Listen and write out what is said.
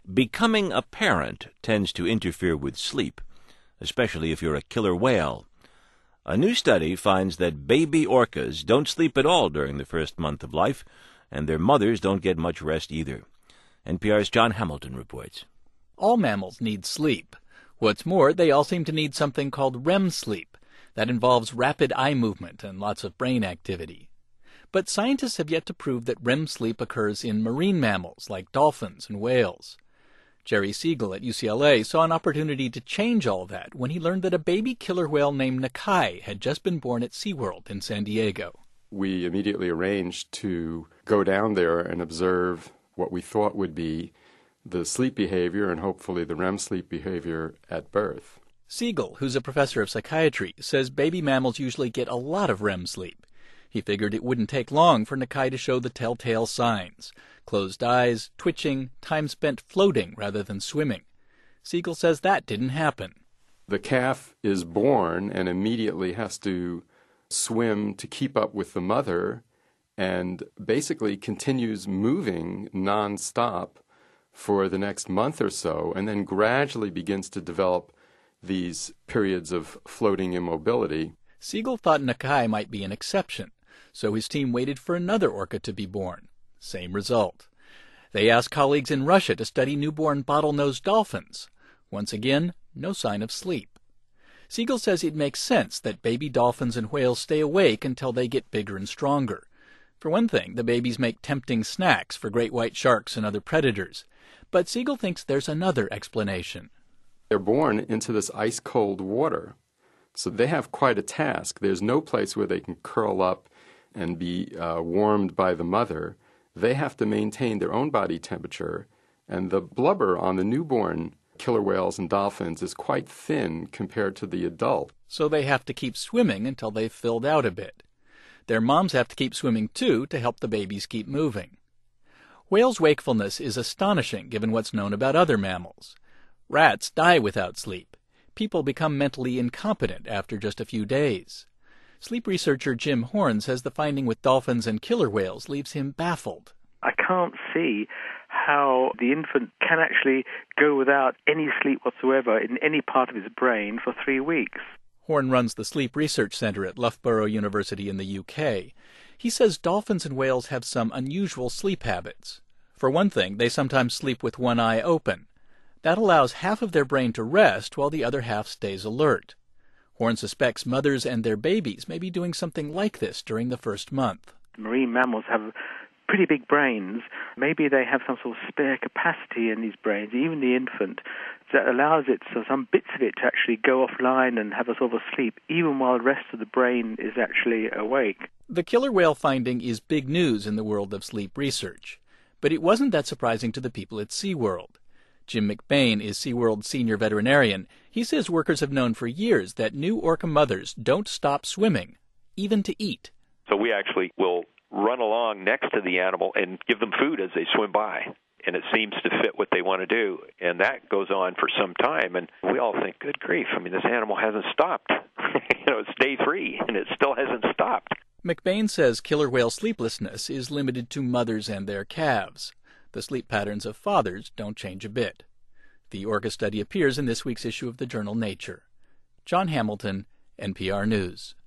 Becoming a parent tends to interfere with sleep, especially if you're a killer whale. A new study finds that baby orcas don't sleep at all during the first month of life, and their mothers don't get much rest either. NPR's John Hamilton reports. All mammals need sleep. What's more, they all seem to need something called REM sleep. That involves rapid eye movement and lots of brain activity. But scientists have yet to prove that REM sleep occurs in marine mammals like dolphins and whales. Jerry Siegel at UCLA saw an opportunity to change all that when he learned that a baby killer whale named Nakai had just been born at SeaWorld in San Diego. We immediately arranged to go down there and observe what we thought would be the sleep behavior and hopefully the REM sleep behavior at birth. Siegel, who's a professor of psychiatry, says baby mammals usually get a lot of REM sleep. He figured it wouldn't take long for Nakai to show the telltale signs: closed eyes, twitching, time spent floating rather than swimming. Siegel says that didn't happen. The calf is born and immediately has to swim to keep up with the mother and basically continues moving nonstop for the next month or so, and then gradually begins to develop these periods of floating immobility. Siegel thought Nakai might be an exception, so his team waited for another orca to be born. Same result. They asked colleagues in Russia to study newborn bottlenose dolphins. Once again, no sign of sleep. Siegel says it makes sense that baby dolphins and whales stay awake until they get bigger and stronger. For one thing, the babies make tempting snacks for great white sharks and other predators. But Siegel thinks there's another explanation. They're born into this ice-cold water, so they have quite a task. There's no place where they can curl up and be warmed by the mother. They have to maintain their own body temperature, and the blubber on the newborn killer whales and dolphins is quite thin compared to the adult. So they have to keep swimming until they've filled out a bit. Their moms have to keep swimming too to help the babies keep moving. Whales' wakefulness is astonishing given what's known about other mammals. Rats die without sleep. People become mentally incompetent after just a few days. Sleep researcher Jim Horn says the finding with dolphins and killer whales leaves him baffled. I can't see how the infant can actually go without any sleep whatsoever in any part of his brain for 3 weeks. Horn runs the Sleep Research Center at Loughborough University in the UK. He says dolphins and whales have some unusual sleep habits. For one thing, they sometimes sleep with one eye open. That allows half of their brain to rest while the other half stays alert. Horn suspects mothers and their babies may be doing something like this during the first month. Marine mammals have pretty big brains. Maybe they have some sort of spare capacity in these brains, even the infant, that allows it, so some bits of it, to actually go offline and have a sort of sleep, even while the rest of the brain is actually awake. The killer whale finding is big news in the world of sleep research. But it wasn't that surprising to the people at SeaWorld. Jim McBain is SeaWorld's senior veterinarian. He says workers have known for years that new orca mothers don't stop swimming, even to eat. So we actually will run along next to the animal and give them food as they swim by. And it seems to fit what they want to do. And that goes on for some time. And we all think, good grief, I mean, this animal hasn't stopped. It's day 3, and it still hasn't stopped. McBain says killer whale sleeplessness is limited to mothers and their calves. The sleep patterns of fathers don't change a bit. The orca study appears in this week's issue of the journal Nature. John Hamilton, NPR News.